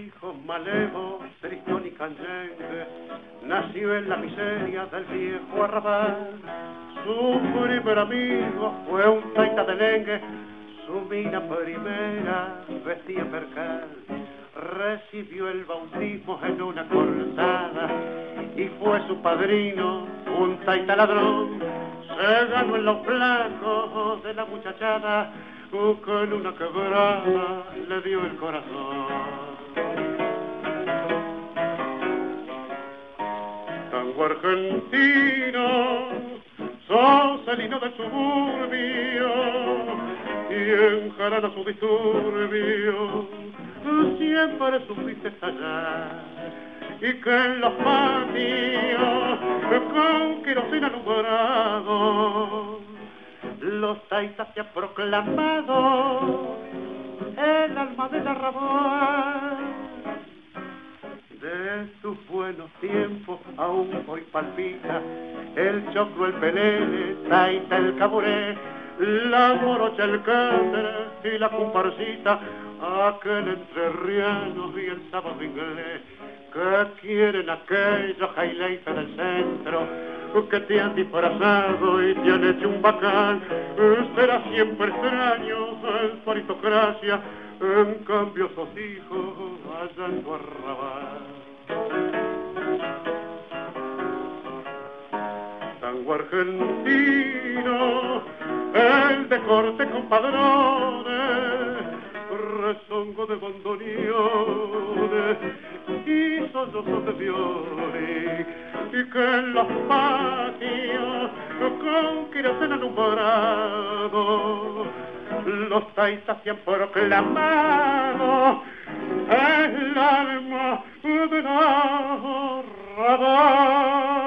hijo malevo, tristón y canyengue, nació en la miseria del viejo arrabal. Su primer amigo fue un taita de lengue, su mina primera vestía percal. Recibió el bautismo en una cortada y fue su padrino un taita ladrón. Se ganó en los blancos de la muchachada, con una quebrada le dio el corazón. Tango argentino, sos el hino del suburbio y enjarana su disturbio. Siempre supiste estallar y que en los patios con queroseno alumbrado los taitas se han proclamado el alma del arrabal. De sus buenos tiempos aún hoy palpita el choclo, el pelele, taita, el caburé, la morocha, el cáceres y la comparsita, aquel entrerriano y el sábado inglés que quieren aquellos highlighters del centro que te han disfrazado y te han hecho un bacán. Será siempre extraño en su aristocracia, en cambio sos hijos allá en tu arrabal. Tango argentino, el de corte con padrones, rezongo de bandoneones y sollozos de violín, y que en los patios con queroseno alumbrado los taitas se han proclamado el alma del arrabal.